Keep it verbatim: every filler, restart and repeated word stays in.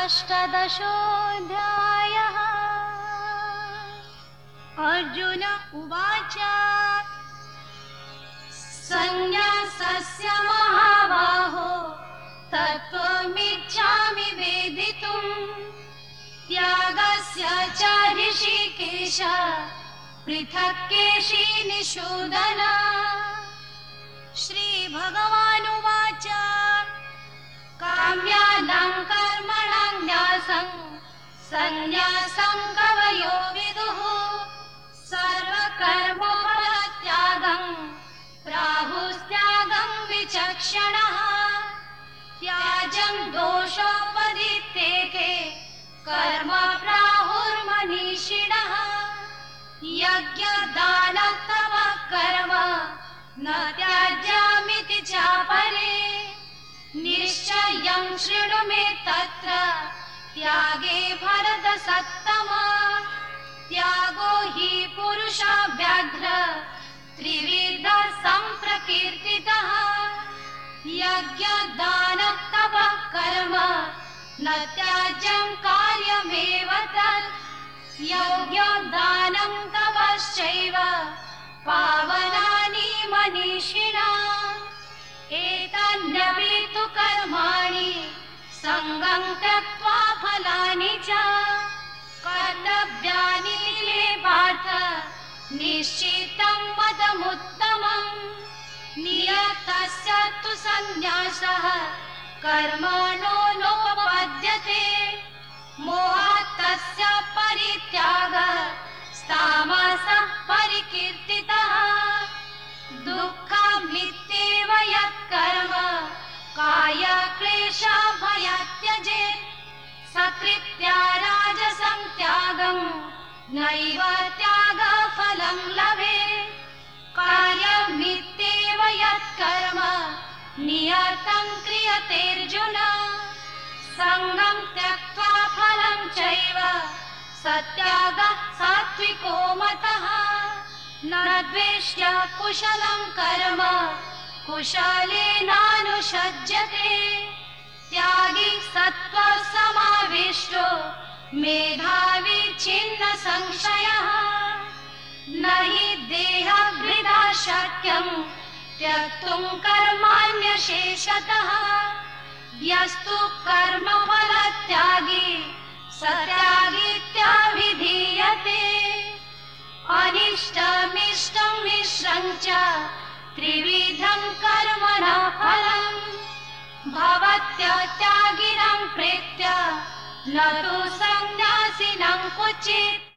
अष्टादशोऽध्यायः। अर्जुन उवाच संन्यासस्य महाबाहो तत्त्वमिच्छामि वेदितुम् त्यागस्य च ऋषिकेश पृथक् केशिनिषूदन। श्रीभगवानुवाच काम्यानां कर्मणां न्यासं संन्यासं कवयो विदुः सर्वकर्मफलत्यागं प्राहुस्त्यागं विचक्षणः। त्याज्यं दोषोपदित्तेके कर्म प्राहुर्मनीषिणः। यज्ञदानतपः कर्म न त्याज्यमिति चापरे निश्चयं शृणु मे तत्र त्यागे भरतसत्तमा। त्यागो हि पुरुषव्याघ्र त्रिविधः सम्प्रकीर्तितः। यज्ञदानतपः कर्म न त्याज्यं कार्यमेव तत्। यज्ञदानं तपश्चैव पावनानि मनीषिणाम्। एतान्यपि तु कर्माणि सङ्गं त्यक्त्वा फलानि च कर्तव्यानि मे पार्थ निश्चितं मतमुत्तमम्। नियतस्य तु संन्यासः कर्मणो नोपपद्यते मोहात् तस्य परित्यागः तामसः परिकीर्तितः। दुःखमित्येव यत्कर्म कायक्लेशभयात् त्यजेत् सकृत्या राजसं त्यागं नैव त्यागफलं लभेत्। कार्यमित्येव यत्कर्म नियतं क्रियतेऽर्जुन सङ्गं त्यक्त्वा फलं चैव सत्यागः सात्विको मतः। न द्वेष्य कुशलं कर्म कुशलेनानुषज्यते त्यागी सत्त्वसमाविष्टो मेधावी छिन्न संशयः। न हि देहभृता शक्यं त्यक्तुं कर्माण्यशेषतः। यस्तु कर्मफलत्यागी स त्यागीत्यभिधीयते। अनिष्टमिष्टं मिश्रं च त्रिविधं कर्मणः फलम् भवत्यत्यागिनं प्रेत्य न तु संन्यासिनं क्वचित्।